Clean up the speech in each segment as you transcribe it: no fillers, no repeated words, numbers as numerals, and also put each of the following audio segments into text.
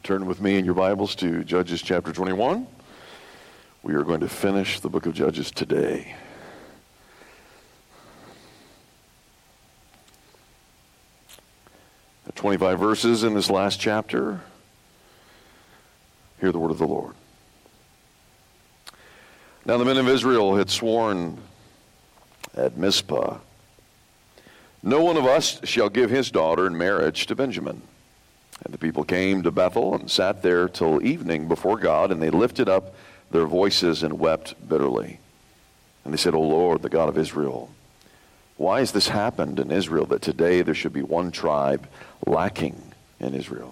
Turn with me in your Bibles to Judges chapter 21. We are going to finish the book of Judges today. The 25 verses in this last chapter. Hear the word of the Lord. Now the men of Israel had sworn at Mizpah, "No one of us shall give his daughter in marriage to Benjamin." And the people came to Bethel and sat there till evening before God, and they lifted up their voices and wept bitterly. And they said, "O Lord, the God of Israel, why has this happened in Israel, that today there should be one tribe lacking in Israel?"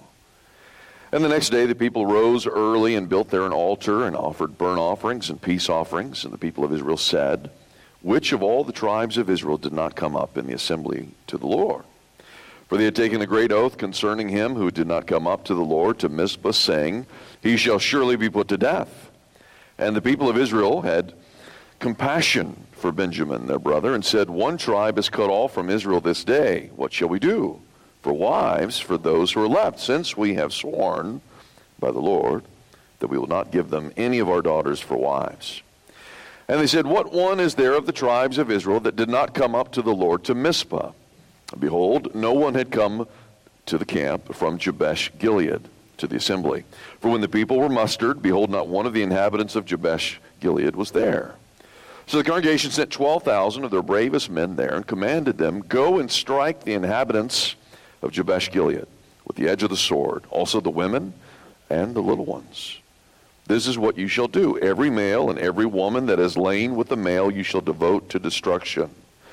And the next day the people rose early and built there an altar and offered burnt offerings and peace offerings. And the people of Israel said, "Which of all the tribes of Israel did not come up in the assembly to the Lord?" For they had taken a great oath concerning him who did not come up to the Lord to Mizpah, saying, "He shall surely be put to death." And the people of Israel had compassion for Benjamin their brother, and said, "One tribe is cut off from Israel this day. What shall we do for wives for those who are left, since we have sworn by the Lord that we will not give them any of our daughters for wives?" And they said, "What one is there of the tribes of Israel that did not come up to the Lord to Mizpah?" Behold, no one had come to the camp from Jabesh Gilead to the assembly. For when the people were mustered, behold, not one of the inhabitants of Jabesh Gilead was there. So the congregation sent 12,000 of their bravest men there, and commanded them, "Go and strike the inhabitants of Jabesh Gilead with the edge of the sword, also the women and the little ones. This is what you shall do. Every male and every woman that has lain with the male you shall devote to destruction."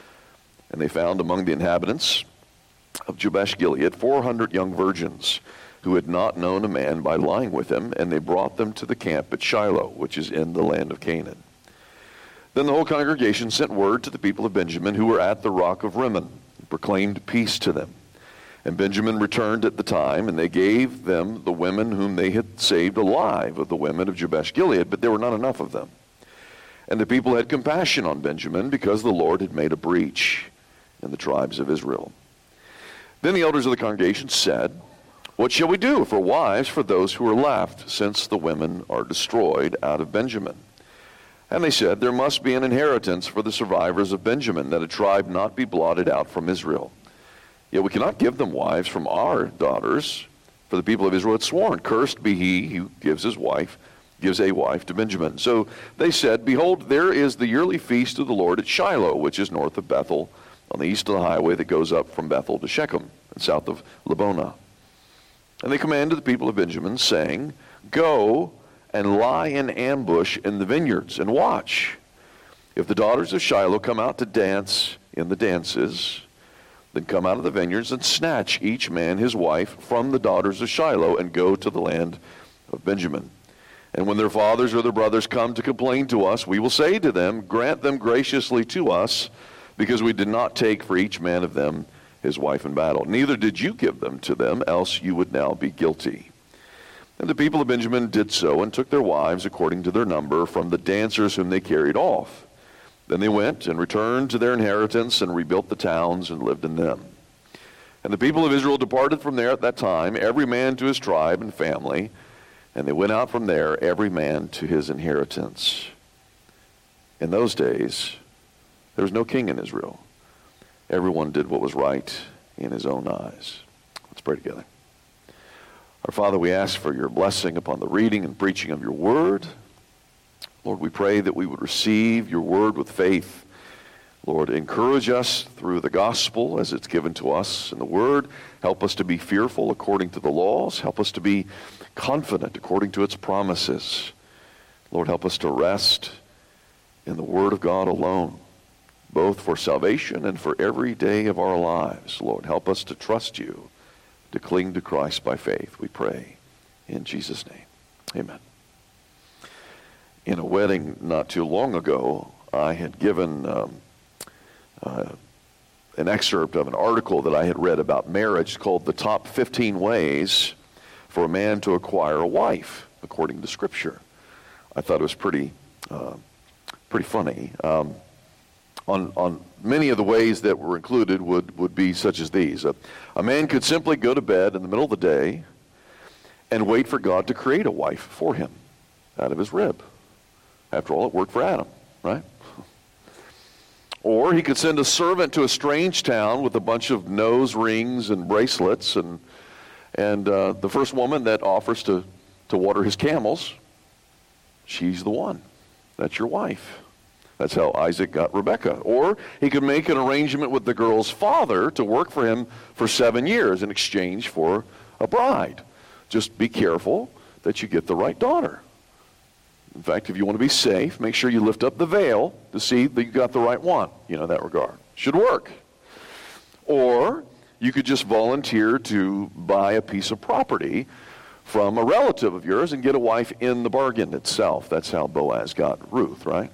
And they found among the inhabitants of Jabesh Gilead 400 young virgins who had not known a man by lying with him, and they brought them to the camp at Shiloh, which is in the land of Canaan. Then the whole congregation sent word to the people of Benjamin who were at the rock of Rimmon, and proclaimed peace to them. And Benjamin returned at the time, and they gave them the women whom they had saved alive of the women of Jabesh Gilead, but there were not enough of them. And the people had compassion on Benjamin, because the Lord had made a breach in the tribes of Israel. Then the elders of the congregation said, "What shall we do for wives for those who are left, since the women are destroyed out of Benjamin?" And they said, "There must be an inheritance for the survivors of Benjamin, that a tribe not be blotted out from Israel. Yet we cannot give them wives from our daughters, for the people of Israel had sworn, 'Cursed be he who gives a wife to Benjamin.' So they said, 'Behold, there is the yearly feast of the Lord at Shiloh, which is north of Bethel, on the east of the highway that goes up from Bethel to Shechem, and south of Lebonah.' And they commanded the people of Benjamin, saying, 'Go and lie in ambush in the vineyards, and watch. If the daughters of Shiloh come out to dance in the dances, then come out of the vineyards and snatch each man his wife from the daughters of Shiloh, and go to the land of Benjamin. And when their fathers or their brothers come to complain to us, we will say to them, Grant them graciously to us, because we did not take for each man of them his wife in battle. Neither did you give them to them, else you would now be guilty.' And the people of Benjamin did so, and took their wives according to their number from the dancers whom they carried off. Then they went and returned to their inheritance, and rebuilt the towns, and lived in them. And the people of Israel departed from there at that time, every man to his tribe and family, and they went out from there, every man to his inheritance. In those days there was no king in Israel. Everyone did what was right in his own eyes." Let's pray together. Our Father, we ask for your blessing upon the reading and preaching of your word. Lord, we pray that we would receive your word with faith. Lord, encourage us through the gospel as it's given to us in the word. Help us to be fearful according to the laws. Help us to be confident according to its promises. Lord, help us to rest in the word of God alone, both for salvation and for every day of our lives. Lord, help us to trust you, to cling to Christ by faith, we pray in Jesus' name. Amen. In a wedding not too long ago, I had given an excerpt of an article that I had read about marriage called "The Top 15 Ways for a Man to Acquire a Wife According to Scripture." I thought it was pretty funny. On many of the ways that were included would be such as these. A man could simply go to bed in the middle of the day and wait for God to create a wife for him out of his rib. After all, it worked for Adam, right? Or he could send a servant to a strange town with a bunch of nose rings and bracelets, and the first woman that offers to water his camels, she's the one. That's your wife. That's how Isaac got Rebekah. Or he could make an arrangement with the girl's father to work for him for 7 years in exchange for a bride. Just be careful that you get the right daughter. In fact, if you want to be safe, make sure you lift up the veil to see that you got the right one, in that regard. Should work. Or you could just volunteer to buy a piece of property from a relative of yours and get a wife in the bargain itself. That's how Boaz got Ruth, right?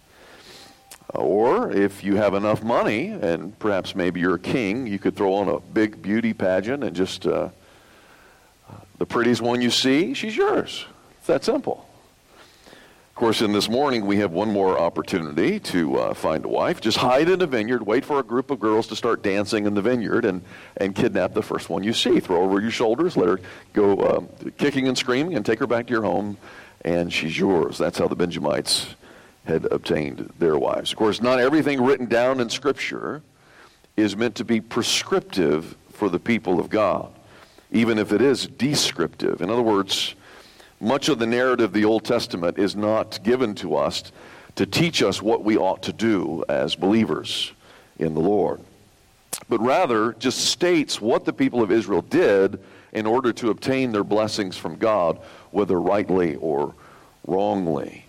Or if you have enough money, and perhaps maybe you're a king, you could throw on a big beauty pageant and just the prettiest one you see, she's yours. It's that simple. Of course, in this morning, we have one more opportunity to find a wife. Just hide in a vineyard, wait for a group of girls to start dancing in the vineyard, and kidnap the first one you see. Throw her over your shoulders, let her go kicking and screaming, and take her back to your home, and she's yours. That's how the Benjamites had obtained their wives. Of course, not everything written down in Scripture is meant to be prescriptive for the people of God, even if it is descriptive. In other words, much of the narrative of the Old Testament is not given to us to teach us what we ought to do as believers in the Lord, but rather just states what the people of Israel did in order to obtain their blessings from God, whether rightly or wrongly.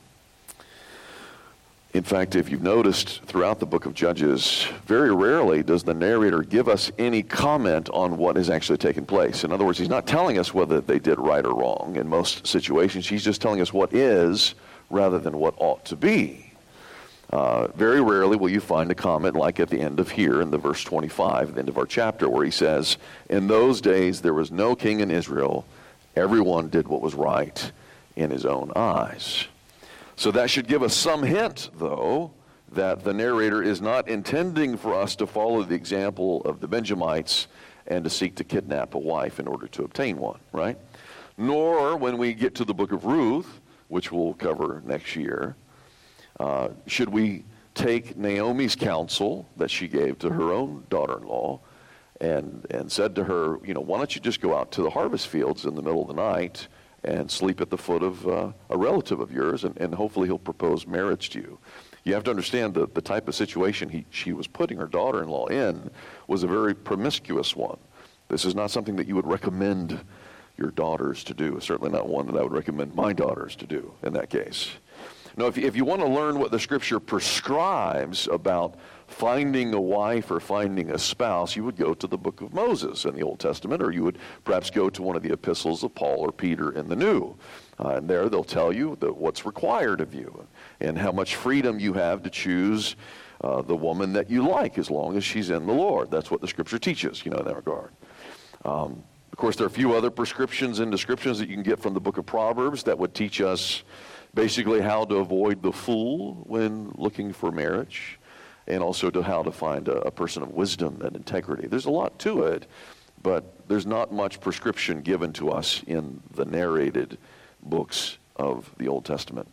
In fact, if you've noticed throughout the book of Judges, very rarely does the narrator give us any comment on what has actually taken place. In other words, he's not telling us whether they did right or wrong in most situations. He's just telling us what is rather than what ought to be. Very rarely will you find a comment like at the end of here in the verse 25, at the end of our chapter, where he says, "In those days there was no king in Israel. Everyone did what was right in his own eyes." So that should give us some hint, though, that the narrator is not intending for us to follow the example of the Benjamites and to seek to kidnap a wife in order to obtain one, right? Nor, when we get to the book of Ruth, which we'll cover next year, should we take Naomi's counsel that she gave to her own daughter-in-law and said to her, why don't you just go out to the harvest fields in the middle of the night and sleep at the foot of a relative of yours, and hopefully he'll propose marriage to you. You have to understand that the type of situation she was putting her daughter-in-law in was a very promiscuous one. This is not something that you would recommend your daughters to do. Certainly not one that I would recommend my daughters to do in that case. Now, if you want to learn what the Scripture prescribes about finding a wife or finding a spouse, you would go to the book of Moses in the Old Testament, or you would perhaps go to one of the epistles of Paul or Peter in the New. And there they'll tell you what's required of you and how much freedom you have to choose the woman that you like as long as she's in the Lord. That's what the Scripture teaches, in that regard. Of course, there are a few other prescriptions and descriptions that you can get from the book of Proverbs that would teach us basically how to avoid the fool when looking for marriage, and also to how to find a person of wisdom and integrity. There's a lot to it, but there's not much prescription given to us in the narrated books of the Old Testament.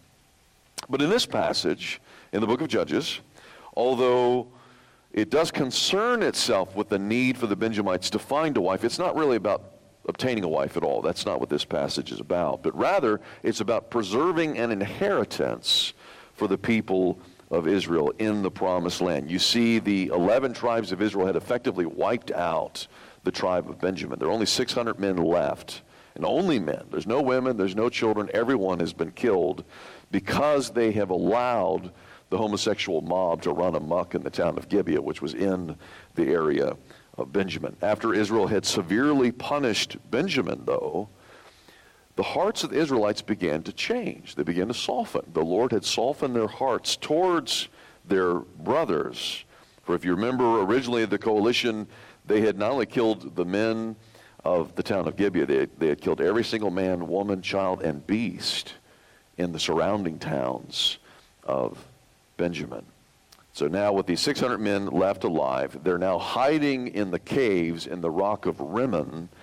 But in this passage, in the book of Judges, although it does concern itself with the need for the Benjamites to find a wife, it's not really about obtaining a wife at all. That's not what this passage is about. But rather, it's about preserving an inheritance for the people of Israel in the promised land. You see, the 11 tribes of Israel had effectively wiped out the tribe of Benjamin. There are only 600 men left, and only men. There's no women, there's no children. Everyone has been killed because they have allowed the homosexual mob to run amok in the town of Gibeah, which was in the area of Benjamin. After Israel had severely punished Benjamin, though, the hearts of the Israelites began to change. They began to soften. The Lord had softened their hearts towards their brothers. For if you remember, originally the coalition, they had not only killed the men of the town of Gibeah, they had killed every single man, woman, child, and beast in the surrounding towns of Benjamin. So now with these 600 men left alive, they're now hiding in the caves in the rock of Rimmon,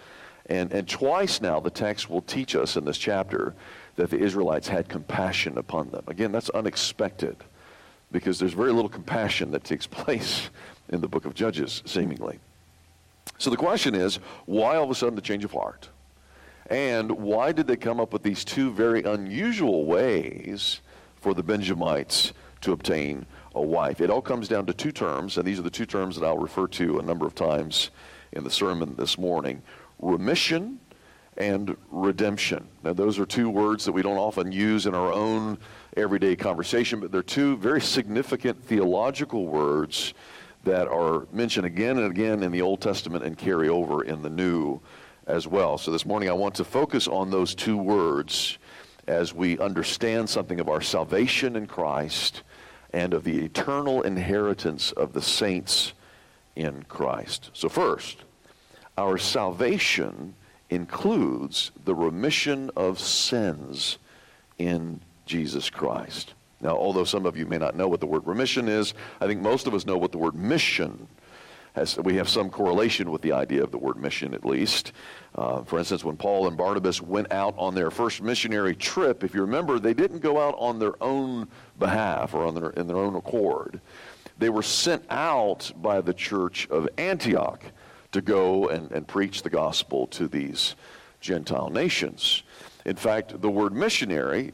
And twice now the text will teach us in this chapter that the Israelites had compassion upon them. Again, that's unexpected because there's very little compassion that takes place in the book of Judges, seemingly. So the question is, why all of a sudden the change of heart? And why did they come up with these two very unusual ways for the Benjamites to obtain a wife? It all comes down to two terms, and these are the two terms that I'll refer to a number of times in the sermon this morning: remission and redemption. Now, those are two words that we don't often use in our own everyday conversation, but they're two very significant theological words that are mentioned again and again in the Old Testament and carry over in the New as well. So this morning I want to focus on those two words as we understand something of our salvation in Christ and of the eternal inheritance of the saints in Christ. So first, our salvation includes the remission of sins in Jesus Christ. Now, although some of you may not know what the word remission is, I think most of us know what the word mission has. We have some correlation with the idea of the word mission, at least. For instance, when Paul and Barnabas went out on their first missionary trip, if you remember, they didn't go out on their own behalf or in their own accord. They were sent out by the church of Antioch to go and preach the gospel to these Gentile nations. In fact, the word missionary,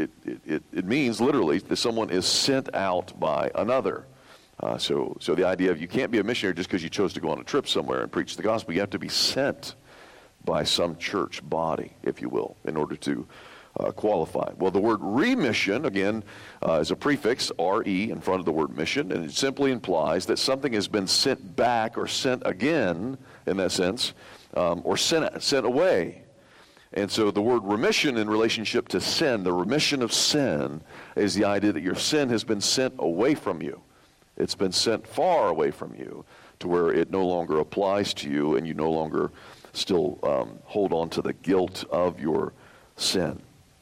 it means literally that someone is sent out by another. So the idea of you can't be a missionary just because you chose to go on a trip somewhere and preach the gospel. You have to be sent by some church body, if you will, in order to qualify. Well, the word remission, again, is a prefix, R-E, in front of the word mission, and it simply implies that something has been sent back or sent again, in that sense, or sent away. And so the word remission in relationship to sin, the remission of sin, is the idea that your sin has been sent away from you. It's been sent far away from you to where it no longer applies to you and you no longer still hold on to the guilt of your sin.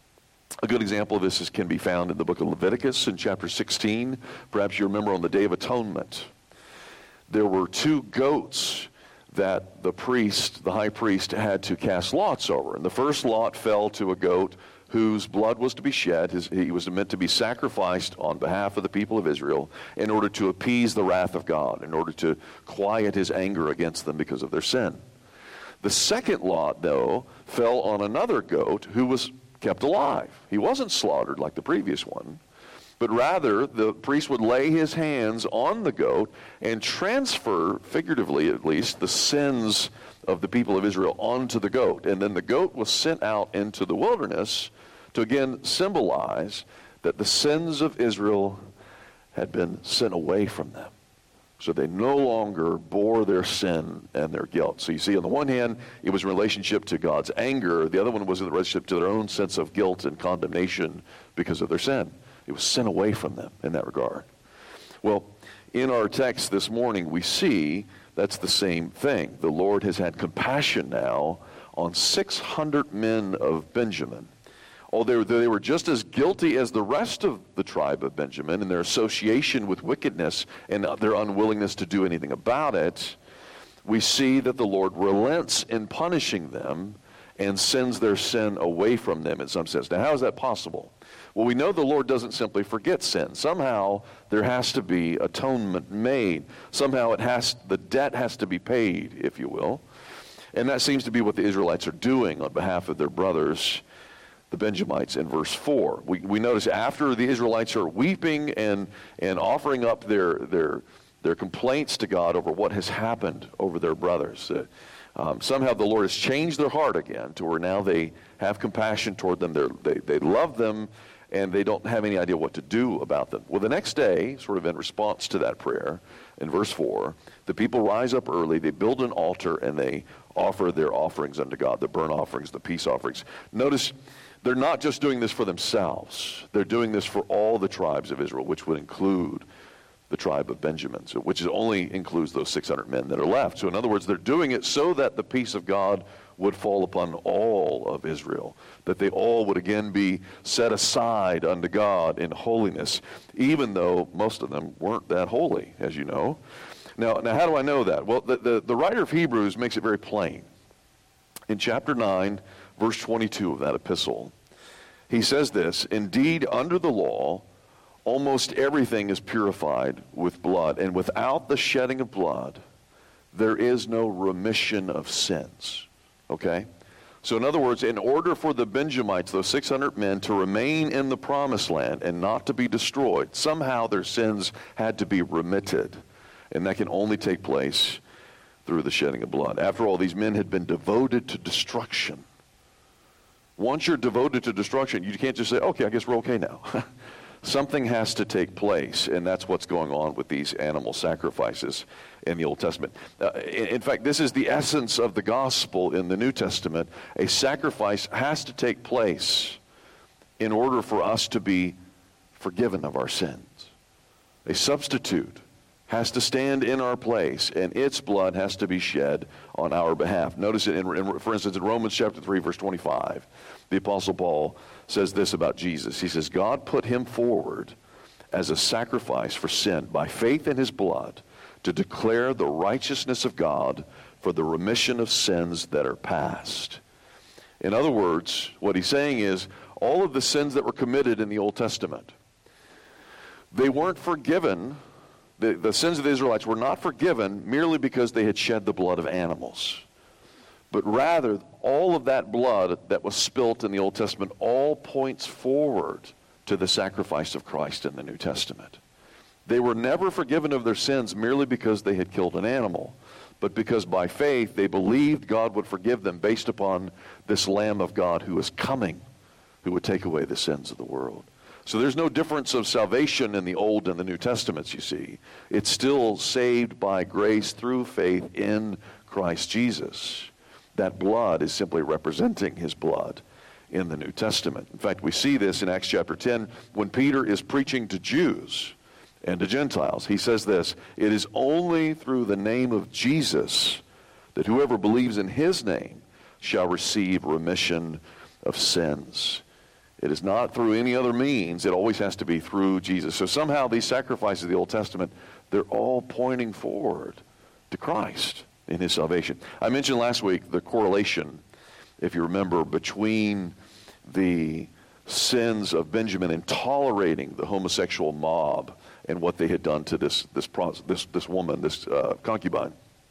A good example of this can be found in the book of Leviticus in chapter 16. Perhaps you remember on the Day of Atonement, there were two goats that the high priest, had to cast lots over. And the first lot fell to a goat whose blood was to be shed. He was meant to be sacrificed on behalf of the people of Israel in order to appease the wrath of God, in order to quiet his anger against them because of their sin. The second lot, though, fell on another goat who was kept alive. He wasn't slaughtered like the previous one, but rather the priest would lay his hands on the goat and transfer, figuratively at least, the sins of the people of Israel onto the goat. And then the goat was sent out into the wilderness to again symbolize that the sins of Israel had been sent away from them. So they no longer bore their sin and their guilt. So you see, on the one hand, it was in relationship to God's anger. The other one was in relationship to their own sense of guilt and condemnation because of their sin. It was sent away from them in that regard. Well, in our text this morning, we see that's the same thing. The Lord has had compassion now on 600 men of Benjamin. Although they were just as guilty as the rest of the tribe of Benjamin in their association with wickedness and their unwillingness to do anything about it, we see that the Lord relents in punishing them and sends their sin away from them in some sense. Now, how is that possible? Well, we know the Lord doesn't simply forget sin. Somehow there has to be atonement made. Somehow the debt has to be paid, if you will. And that seems to be what the Israelites are doing on behalf of their brothers, the Benjamites, in verse 4. We notice after the Israelites are weeping and offering up their complaints to God over what has happened over their brothers, somehow the Lord has changed their heart again to where now they have compassion toward them. They love them, and they don't have any idea what to do about them. Well, the next day, sort of in response to that prayer, in verse 4, the people rise up early, they build an altar, and they offer their offerings unto God, the burnt offerings, the peace offerings. Notice, they're not just doing this for themselves. They're doing this for all the tribes of Israel, which would include the tribe of Benjamin, which only includes those 600 men that are left. So in other words, they're doing it so that the peace of God would fall upon all of Israel, that they all would again be set aside unto God in holiness, even though most of them weren't that holy, as you know. Now how do I know that? Well, the writer of Hebrews makes it very plain. In chapter 9, verse 22 of that epistle, he says this, "Indeed, under the law, almost everything is purified with blood, and without the shedding of blood, there is no remission of sins." Okay? So in other words, in order for the Benjamites, those 600 men, to remain in the promised land and not to be destroyed, somehow their sins had to be remitted. And that can only take place through the shedding of blood. After all, these men had been devoted to destruction. Once you're devoted to destruction, you can't just say, okay, I guess we're okay now. Something has to take place, and that's what's going on with these animal sacrifices in the Old Testament. In fact, this is the essence of the gospel in the New Testament. A sacrifice has to take place in order for us to be forgiven of our sins. A substitute has to stand in our place, and its blood has to be shed on our behalf. Notice it, for instance, in Romans chapter 3, verse 25, the Apostle Paul says this about Jesus. He says, "God put him forward as a sacrifice for sin by faith in his blood to declare the righteousness of God for the remission of sins that are past." In other words, what he's saying is, all of the sins that were committed in the Old Testament, they weren't forgiven. The sins of the Israelites were not forgiven merely because they had shed the blood of animals. But rather, all of that blood that was spilt in the Old Testament all points forward to the sacrifice of Christ in the New Testament. They were never forgiven of their sins merely because they had killed an animal, but because by faith they believed God would forgive them based upon this Lamb of God who is coming, who would take away the sins of the world. So there's no difference of salvation in the Old and the New Testaments, you see. It's still saved by grace through faith in Christ Jesus. That blood is simply representing his blood in the New Testament. In fact, we see this in Acts chapter 10 when Peter is preaching to Jews and to Gentiles. He says this, "It is only through the name of Jesus that whoever believes in his name shall receive remission of sins." It is not through any other means. It always has to be through Jesus. So somehow these sacrifices of the Old Testament, they're all pointing forward to Christ in his salvation. I mentioned last week the correlation, if you remember, between the sins of Benjamin in tolerating the homosexual mob and what they had done to this woman, this concubine,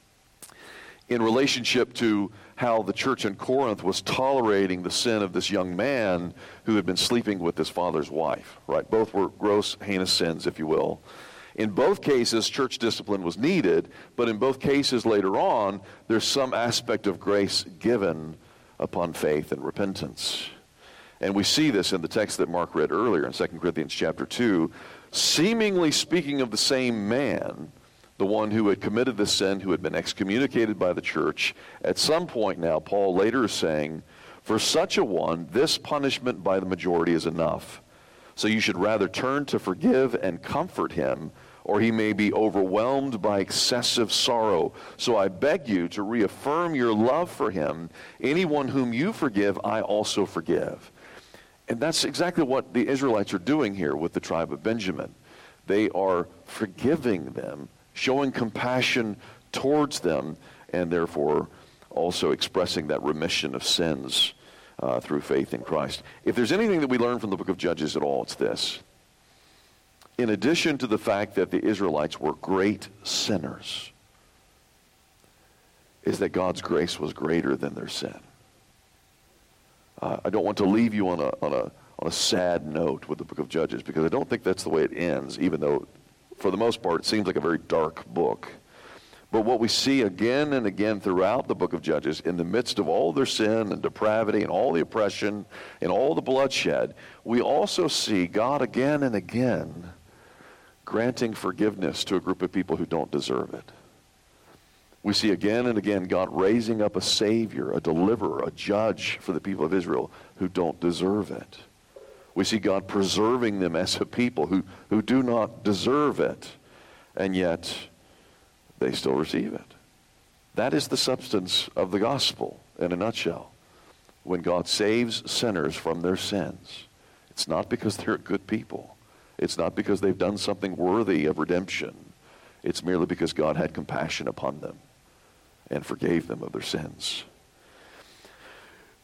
in relationship to how the church in Corinth was tolerating the sin of this young man who had been sleeping with his father's wife, right? Both were gross, heinous sins, if you will. In both cases, church discipline was needed, but in both cases later on, there's some aspect of grace given upon faith and repentance. And we see this in the text that Mark read earlier in 2 Corinthians chapter 2, seemingly speaking of the same man, the one who had committed the sin, who had been excommunicated by the church. At some point now, Paul later is saying, "For such a one, this punishment by the majority is enough. So you should rather turn to forgive and comfort him, or he may be overwhelmed by excessive sorrow. So I beg you to reaffirm your love for him. Anyone whom you forgive, I also forgive." And that's exactly what the Israelites are doing here with the tribe of Benjamin. They are forgiving them, showing compassion towards them, and therefore also expressing that remission of sins through faith in Christ. If there's anything that we learn from the book of Judges at all, it's this. In addition to the fact that the Israelites were great sinners, is that God's grace was greater than their sin. I don't want to leave you on a sad note with the book of Judges, because I don't think that's the way it ends, even though for the most part it seems like a very dark book. But what we see again and again throughout the book of Judges, in the midst of all their sin and depravity and all the oppression and all the bloodshed, we also see God again and again granting forgiveness to a group of people who don't deserve it. We see again and again God raising up a Savior, a deliverer, a judge for the people of Israel who don't deserve it. We see God preserving them as a people who do not deserve it, and yet they still receive it. That is the substance of the gospel in a nutshell. When God saves sinners from their sins, it's not because they're good people. It's not because they've done something worthy of redemption. It's merely because God had compassion upon them and forgave them of their sins.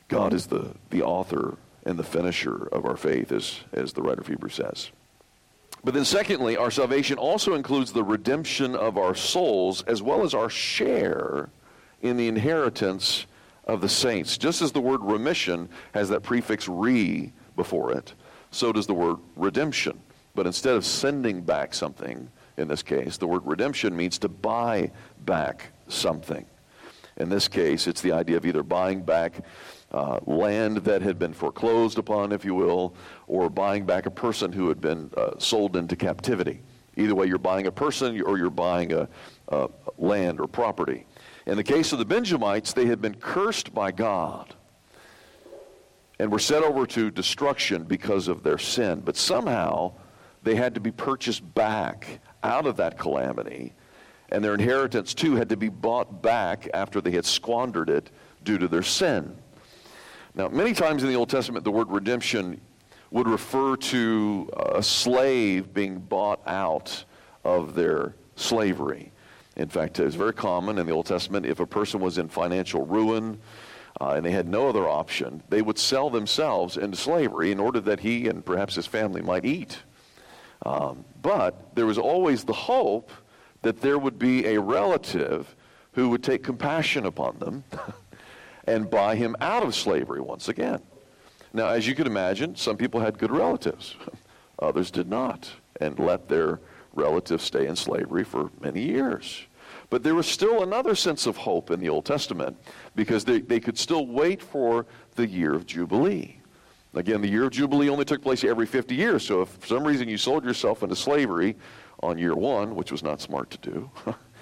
God is the author and the finisher of our faith, as the writer of Hebrews says. But then secondly, our salvation also includes the redemption of our souls as well as our share in the inheritance of the saints. Just as the word remission has that prefix re before it, so does the word redemption. But instead of sending back something, in this case, the word redemption means to buy back something. In this case, it's the idea of either buying back land that had been foreclosed upon, if you will, or buying back a person who had been sold into captivity. Either way, you're buying a person or you're buying a land or property. In the case of the Benjamites, they had been cursed by God and were set over to destruction because of their sin. But somehow, they had to be purchased back out of that calamity, and their inheritance too had to be bought back after they had squandered it due to their sin. Now, many times in the Old Testament, the word redemption would refer to a slave being bought out of their slavery. In fact, it's very common in the Old Testament, if a person was in financial ruin and they had no other option, they would sell themselves into slavery in order that he and perhaps his family might eat. But there was always the hope that there would be a relative who would take compassion upon them and buy him out of slavery once again. Now, as you can imagine, some people had good relatives. Others did not, and let their relatives stay in slavery for many years. But there was still another sense of hope in the Old Testament, because they could still wait for the year of Jubilee. Again, the year of Jubilee only took place every 50 years, so if for some reason you sold yourself into slavery on year one, which was not smart to do,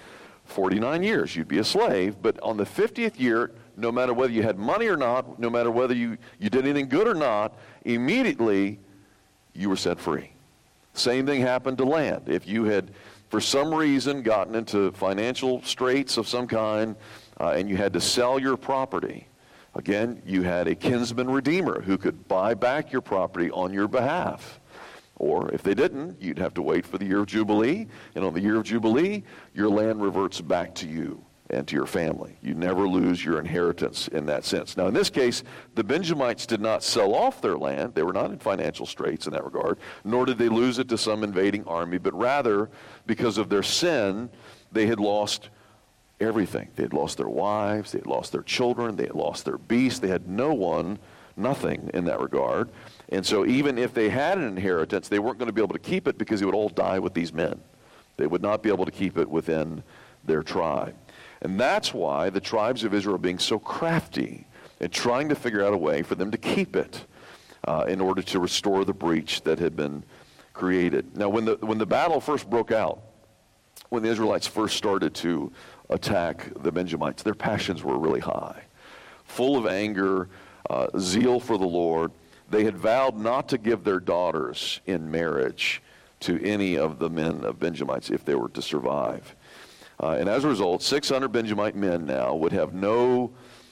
49 years you'd be a slave, but on the 50th year, no matter whether you had money or not, no matter whether you did anything good or not, immediately you were set free. Same thing happened to land. If you had, for some reason, gotten into financial straits of some kind, and you had to sell your property, again, you had a kinsman redeemer who could buy back your property on your behalf. Or if they didn't, you'd have to wait for the year of Jubilee, and on the year of Jubilee, your land reverts back to you and to your family. You never lose your inheritance in that sense. Now, in this case, the Benjamites did not sell off their land. They were not in financial straits in that regard, nor did they lose it to some invading army, but rather, because of their sin, they had lost everything. They had lost their wives, they had lost their children, they had lost their beasts. They had nothing in that regard. And so even if they had an inheritance, they weren't going to be able to keep it because it would all die with these men. They would not be able to keep it within their tribe. And that's why the tribes of Israel are being so crafty and trying to figure out a way for them to keep it in order to restore the breach that had been created. Now, when the battle first broke out, when the Israelites first started to attack the Benjamites, their passions were really high, full of anger, zeal for the Lord. They had vowed not to give their daughters in marriage to any of the men of Benjamites if they were to survive. And as a result, 600 Benjamite men now would have no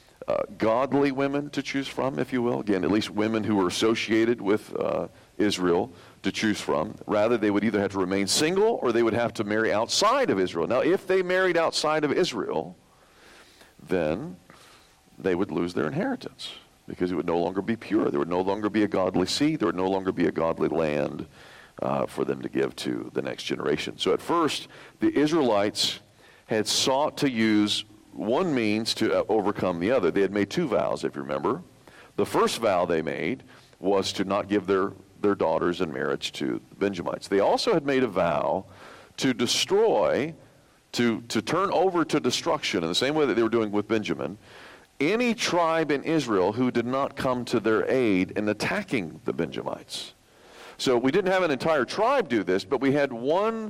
godly women to choose from, if you will. Again, at least women who were associated with Israel to choose from. Rather, they would either have to remain single or they would have to marry outside of Israel. Now, if they married outside of Israel, then they would lose their inheritance because it would no longer be pure. There would no longer be a godly seed. There would no longer be a godly land for them to give to the next generation. So at first, the Israelites had sought to use one means to overcome the other. They had made two vows, if you remember. The first vow they made was to not give their daughters in marriage to the Benjamites. They also had made a vow to destroy, to turn over to destruction, in the same way that they were doing with Benjamin, any tribe in Israel who did not come to their aid in attacking the Benjamites. So we didn't have an entire tribe do this, but we had one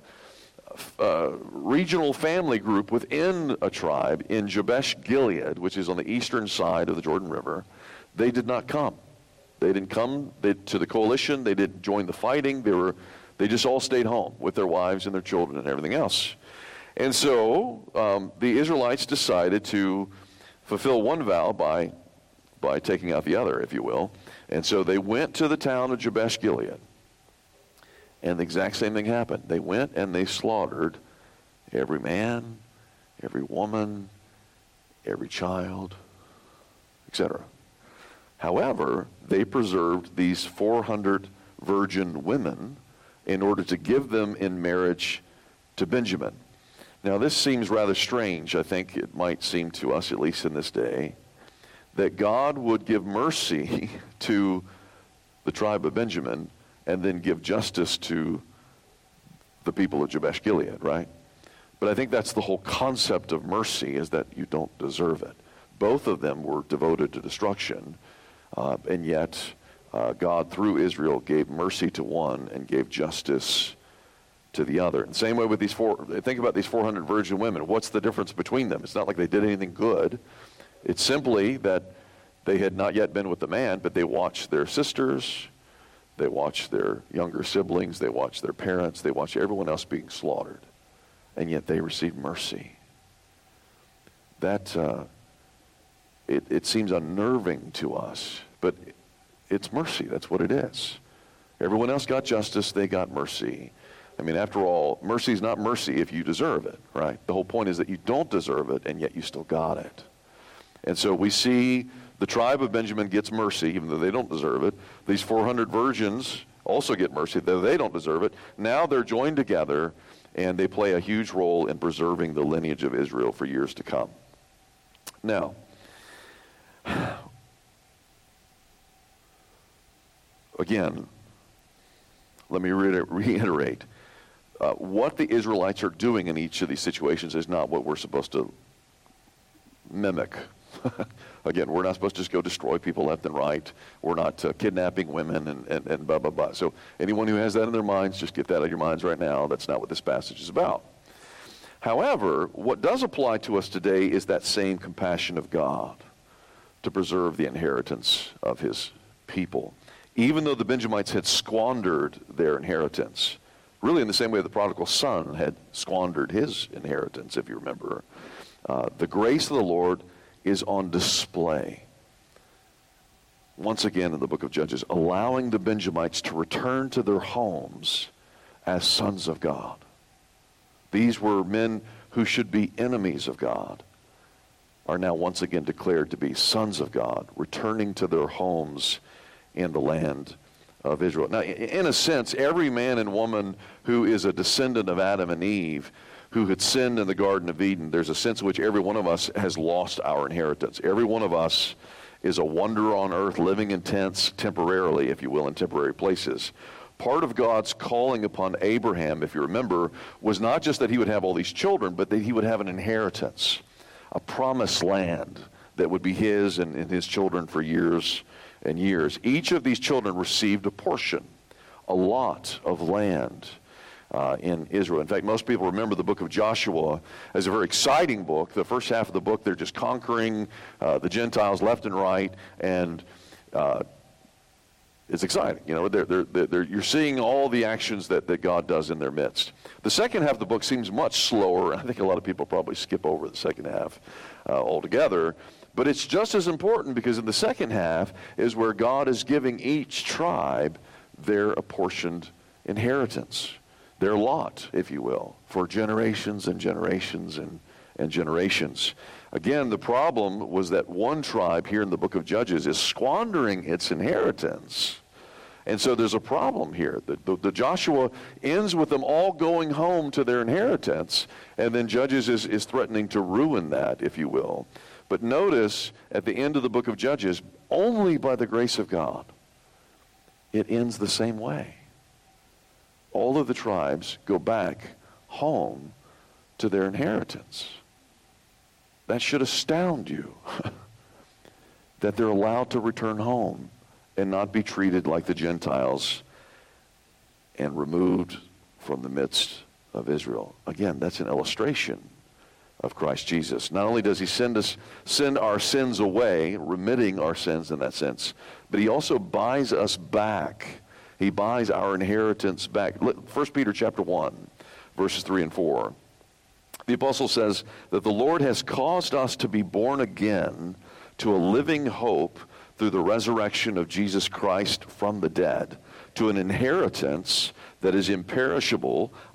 regional family group within a tribe in Jabesh Gilead, which is on the eastern side of the Jordan River. They did not come. They didn't come to the coalition. They didn't join the fighting. They just all stayed home with their wives and their children and everything else. And so the Israelites decided to fulfill one vow by taking out the other, if you will. And so they went to the town of Jabesh Gilead. And the exact same thing happened. They went and they slaughtered every man, every woman, every child, etc. However, they preserved these 400 virgin women in order to give them in marriage to Benjamin. Now, this seems rather strange. I think it might seem to us, at least in this day, that God would give mercy to the tribe of Benjamin and then give justice to the people of Jabesh Gilead, right? But I think that's the whole concept of mercy, is that you don't deserve it. Both of them were devoted to destruction, and yet God, through Israel, gave mercy to one and gave justice to the other. And same way with these think about these 400 virgin women. What's the difference between them? It's not like they did anything good. It's simply that they had not yet been with the man, but they watched their sisters, they watched their younger siblings, they watched their parents, they watched everyone else being slaughtered. And yet they received mercy. That, it seems unnerving to us, but it's mercy. That's what it is. Everyone else got justice, they got mercy. I mean, after all, mercy is not mercy if you deserve it, right? The whole point is that you don't deserve it, and yet you still got it. And so we see the tribe of Benjamin gets mercy, even though they don't deserve it. These 400 virgins also get mercy, though they don't deserve it. Now they're joined together, and they play a huge role in preserving the lineage of Israel for years to come. Now, again, let me reiterate. What the Israelites are doing in each of these situations is not what we're supposed to mimic. Again, we're not supposed to just go destroy people left and right. We're not kidnapping women and blah, blah, blah. So anyone who has that in their minds, just get that out of your minds right now. That's not what this passage is about. However, what does apply to us today is that same compassion of God to preserve the inheritance of his people. Even though the Benjamites had squandered their inheritance, really in the same way the prodigal son had squandered his inheritance, if you remember, the grace of the Lord is on display. Once again in the book of Judges, allowing the Benjamites to return to their homes as sons of God. These were men who should be enemies of God, are now once again declared to be sons of God, returning to their homes in the land of Israel. Now, in a sense, every man and woman who is a descendant of Adam and Eve who had sinned in the Garden of Eden, there's a sense in which every one of us has lost our inheritance. Every one of us is a wanderer on earth, living in tents temporarily, if you will, in temporary places. Part of God's calling upon Abraham, if you remember, was not just that he would have all these children, but that he would have an inheritance, a promised land that would be his and his children for years and years. Each of these children received a portion, a lot of land in Israel. In fact, most people remember the book of Joshua as a very exciting book. The first half of the book, they're just conquering the Gentiles left and right, and it's exciting. You know, you're seeing all the actions that God does in their midst. The second half of the book seems much slower. I think a lot of people probably skip over the second half altogether. But it's just as important, because in the second half is where God is giving each tribe their apportioned inheritance, their lot, if you will, for generations and generations and generations. Again, the problem was that one tribe here in the book of Judges is squandering its inheritance. And so there's a problem here. The Joshua ends with them all going home to their inheritance, and then Judges is threatening to ruin that, if you will. But notice at the end of the book of Judges, only by the grace of God, it ends the same way. All of the tribes go back home to their inheritance. That should astound you, that they're allowed to return home and not be treated like the Gentiles and removed from the midst of Israel. Again, that's an illustration of Christ Jesus. Not only does he send our sins away, remitting our sins in that sense, but he also buys us back. He buys our inheritance back. 1 Peter chapter 1, verses 3 and 4. The apostle says that the Lord has caused us to be born again to a living hope through the resurrection of Jesus Christ from the dead, to an inheritance that is imperishable,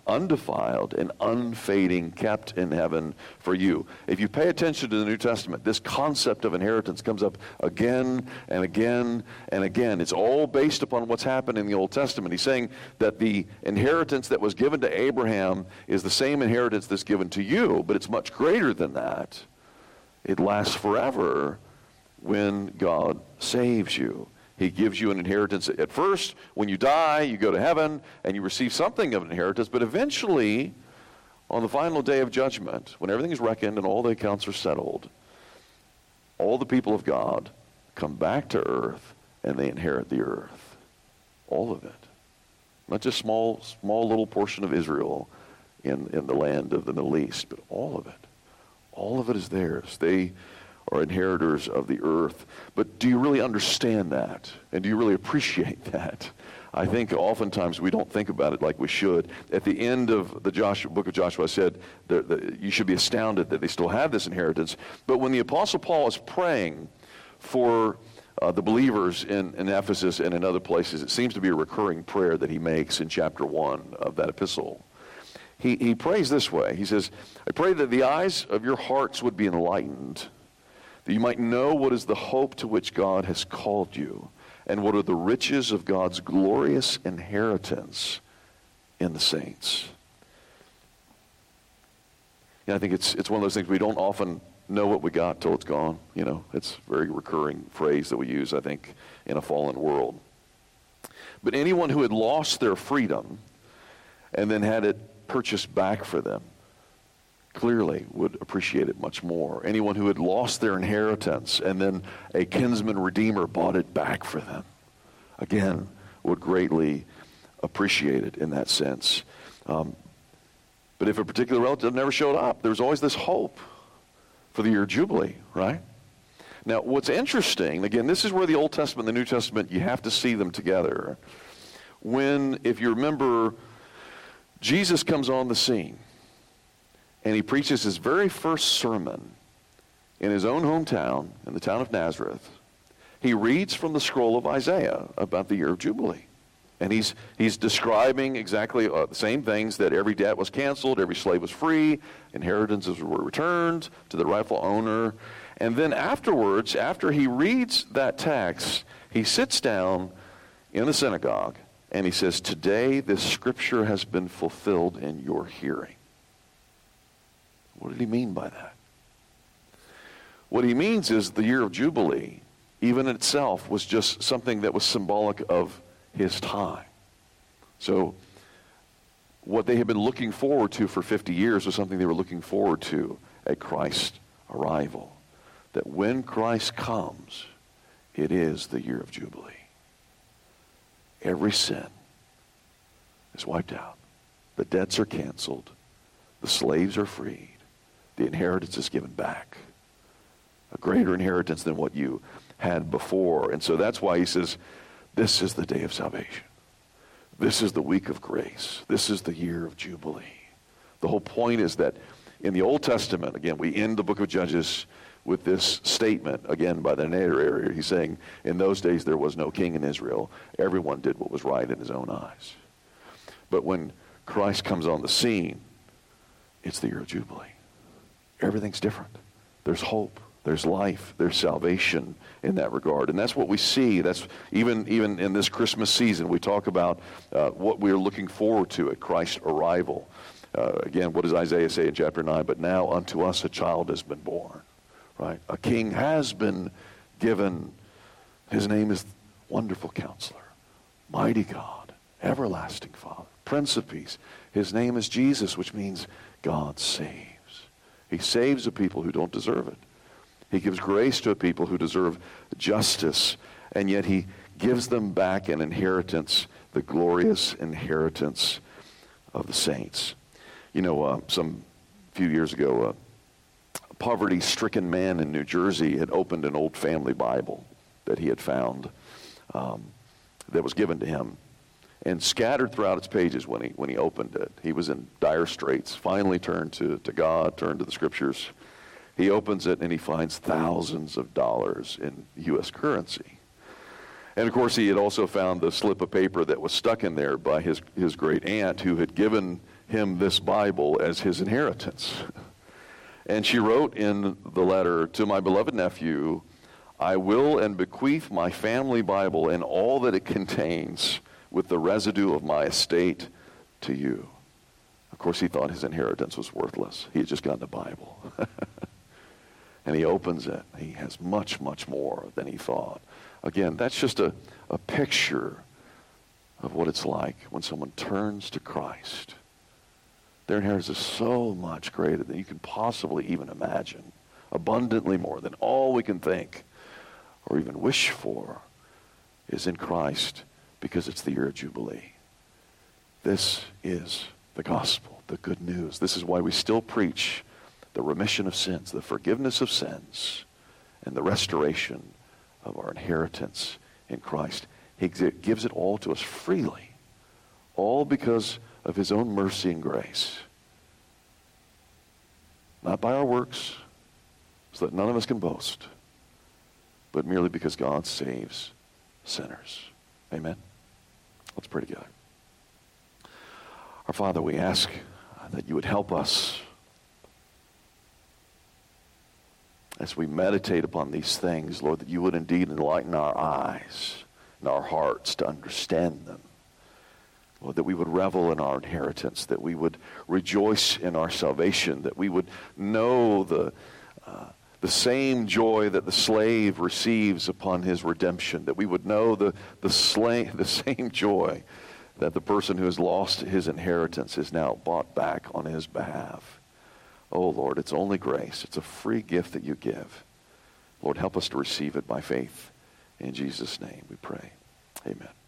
undefiled and unfading, kept in heaven for you. If you pay attention to the New Testament, this concept of inheritance comes up again and again and again. It's all based upon what's happened in the Old Testament. He's saying that the inheritance that was given to Abraham is the same inheritance that's given to you, but it's much greater than that. It lasts forever when God saves you. He gives you an inheritance. At first, when you die, you go to heaven and you receive something of an inheritance, but eventually, on the final day of judgment, when everything is reckoned and all the accounts are settled, all the people of God come back to earth and they inherit the earth. All of it. Not just small little portion of Israel in the land of the Middle East, but all of it. All of it is theirs. They are inheritors of the earth. But do you really understand that? And do you really appreciate that? I think oftentimes we don't think about it like we should. At the end of the book of Joshua, I said you should be astounded that they still have this inheritance. But when the Apostle Paul is praying for the believers in Ephesus and in other places, it seems to be a recurring prayer that he makes in chapter 1 of that epistle. He prays this way. He says, I pray that the eyes of your hearts would be enlightened, that you might know what is the hope to which God has called you, and what are the riches of God's glorious inheritance in the saints. I think it's one of those things we don't often know what we got till it's gone. It's a very recurring phrase that we use, I think, in a fallen world. But anyone who had lost their freedom and then had it purchased back for them clearly would appreciate it much more. Anyone who had lost their inheritance and then a kinsman redeemer bought it back for them, again, would greatly appreciate it in that sense. But if a particular relative never showed up, there's always this hope for the year of Jubilee, right? Now, what's interesting, again, this is where the Old Testament and the New Testament, you have to see them together. If you remember, Jesus comes on the scene, and he preaches his very first sermon in his own hometown, in the town of Nazareth. He reads from the scroll of Isaiah about the year of Jubilee. And he's describing exactly the same things, that every debt was canceled, every slave was free, inheritances were returned to the rightful owner. And then afterwards, after he reads that text, he sits down in the synagogue and he says, today this scripture has been fulfilled in your hearing. What did he mean by that? What he means is the year of Jubilee, even in itself, was just something that was symbolic of his time. So what they had been looking forward to for 50 years was something they were looking forward to at Christ's arrival. That when Christ comes, it is the year of Jubilee. Every sin is wiped out. The debts are canceled. The slaves are freed. The inheritance is given back. A greater inheritance than what you had before. And so that's why he says, this is the day of salvation. This is the week of grace. This is the year of Jubilee. The whole point is that in the Old Testament, again, we end the book of Judges with this statement, again, by the narrator. He's saying, in those days there was no king in Israel. Everyone did what was right in his own eyes. But when Christ comes on the scene, it's the year of Jubilee. Everything's different. There's hope. There's life. There's salvation in that regard. And that's what we see. That's even in this Christmas season, we talk about what we're looking forward to at Christ's arrival. Again, what does Isaiah say in chapter 9? But now unto us a child has been born. Right? A king has been given. His name is Wonderful Counselor, Mighty God, Everlasting Father, Prince of Peace. His name is Jesus, which means God saves. He saves a people who don't deserve it. He gives grace to a people who deserve justice, and yet he gives them back an inheritance, the glorious inheritance of the saints. Some few years ago, a poverty-stricken man in New Jersey had opened an old family Bible that he had found that was given to him. And scattered throughout its pages when he opened it, he was in dire straits, finally turned to God, turned to the Scriptures. He opens it and he finds thousands of dollars in U.S. currency. And of course he had also found the slip of paper that was stuck in there by his great aunt, who had given him this Bible as his inheritance. And she wrote in the letter, to my beloved nephew, I will and bequeath my family Bible and all that it contains with the residue of my estate to you. Of course, he thought his inheritance was worthless. He had just gotten a Bible. And he opens it. He has much, much more than he thought. Again, that's just a picture of what it's like when someone turns to Christ. Their inheritance is so much greater than you can possibly even imagine. Abundantly more than all we can think or even wish for is in Christ, because it's the year of Jubilee. This is the gospel, the good news. This is why we still preach the remission of sins, the forgiveness of sins, and the restoration of our inheritance in Christ. He gives it all to us freely, all because of his own mercy and grace. Not by our works, so that none of us can boast, but merely because God saves sinners. Amen? Let's pray together. Our Father, we ask that you would help us as we meditate upon these things, Lord, that you would indeed enlighten our eyes and our hearts to understand them. Lord, that we would revel in our inheritance, that we would rejoice in our salvation, that we would know the same joy that the slave receives upon his redemption, that we would know the same joy that the person who has lost his inheritance is now bought back on his behalf. Oh, Lord, it's only grace. It's a free gift that you give. Lord, help us to receive it by faith. In Jesus' name we pray. Amen.